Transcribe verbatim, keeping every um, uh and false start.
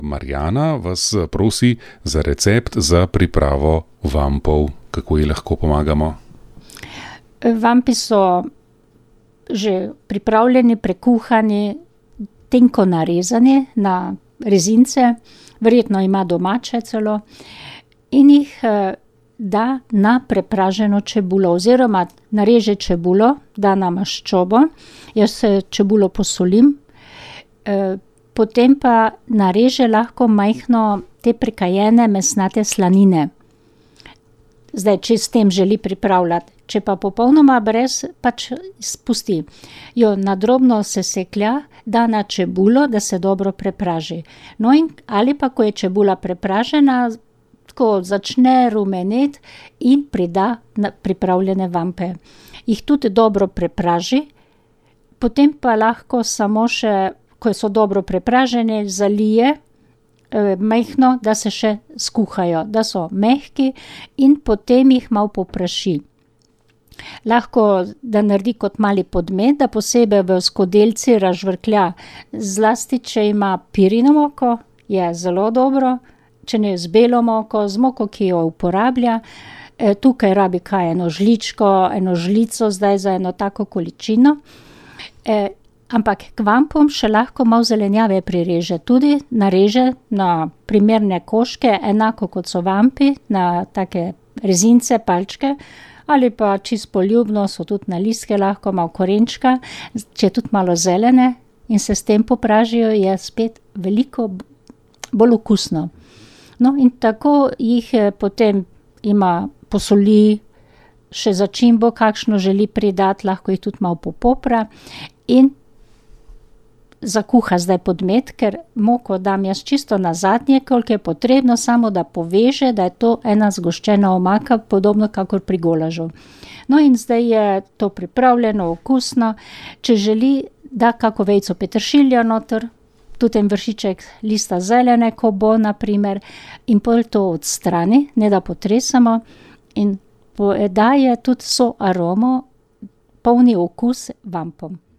Marjana vas prosi za recept za pripravo vampov. Kako ji lahko pomagamo? Vampi so že pripravljeni, prekuhani, tenko narezani na rezince, verjetno ima domače celo, in jih da na prepraženo čebulo oziroma nareže čebulo, da na maščobo. Jaz čebulo posolim, potem pa nareže lahko majhno te prekajene mesnate slanine. Zdaj, če s tem želi pripravljati, če pa popolnoma brez, pač spusti. Jo na drobno seseklja, da na čebulo, da se dobro prepraži. No, in ali pa, ko je čebula prepražena, tako začne rumeneti in prida pripravljene vampe. Jih tudi dobro prepraži, potem pa lahko samo še, ko so dobro prepraženi, zalije majhno, da se še skuhajo, da so mehki, in potem jih malo popraši. Lahko, da naredi kot mali podmet, da posebej v skodelici razžvrklja, zlasti če ima pirino moko, je zelo dobro, če ne z belo moko, z moko, ki jo uporablja. Tukaj rabi kaj, eno žličko, eno žlico zdaj za eno tako količino. Ampak k vampom še lahko malo zelenjave prireže, tudi nareže na primerne koščke, enako kot so vampi, na take rezince, palčke, ali pa čisto poljubno so tudi na listke lahko, malo korenčka, če je tudi malo zelene in se s tem popražijo, je spet veliko bolj okusno. No, in tako jih potem ima, posoli, še začimbo, kakšno želi pridati, lahko jih tudi malo popopra in zakuha zdaj podmet, ker moko dam jaz čisto na zadnje, koliko je potrebno, samo da poveže, da je to ena zgoščena omaka, podobno kakor pri golažu. No, in zdaj je to pripravljeno, okusno. Če želi, da kako vejico peteršilja noter, tudi en vršiček lista zelene, ko bo, na primer, in pol to odstrani, ne da potresamo, in daje tudi vso aromo, polni okus vampom.